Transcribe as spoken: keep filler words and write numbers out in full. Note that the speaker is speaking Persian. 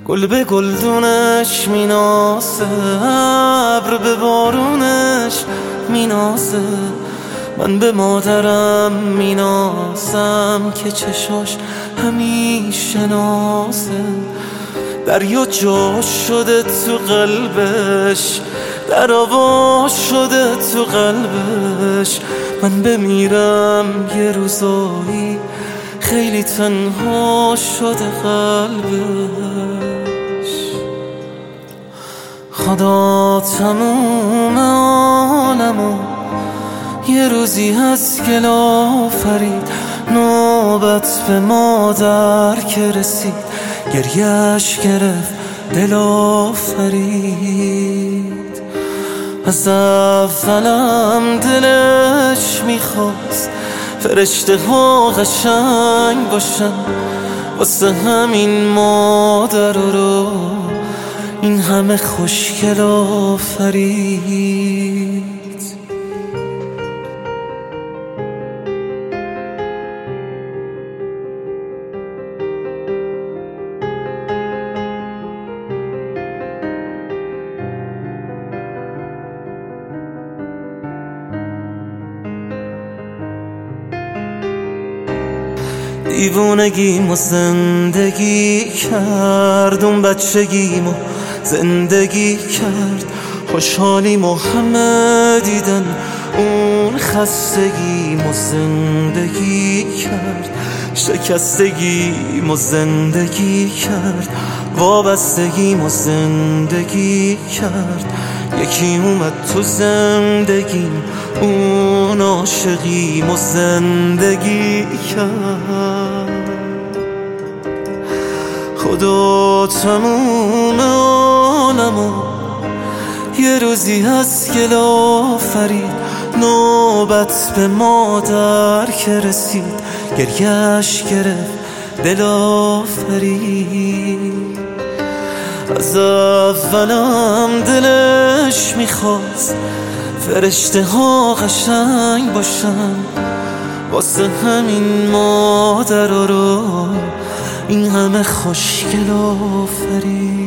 گل به گلدونش میناسه، ابر به بارونش میناسه. من به مادرم میناسم که چشاش همیشه نازه. دریا جا شده تو قلبش، در آوا شده تو قلبش. من بمیرم یه روزایی خیلی تنها شده قلبش. خدا تموم عالمو یه روزی هست که آفرید، نوبت به مادر که رسید گریهش گرفت دل آفرید. از اولم دلش میخواست فرشته ها قشنگ باشن، واسه همین مادر رو این همه خوشگل آفرید. دیوونگیمو زندگی کرد، اون بچگیمو زندگی کرد. خوشحالیمو همه دیدن، اون خستگیمو زندگی کرد. شکستگیمو زندگی کرد، وابستگیمو زندگی کرد. یکی اومد تو زندگیم، اون عاشقیمو زندگی کرد. خدا تموم عالمو یه روزی هست که آفرید، نوبت به مادر که رسید گریهش گرفت دل آفرید. از اولم دلش میخواست فرشته ها قشنگ باشن، واسه همین مادر رو این همه خوشگل آفرید.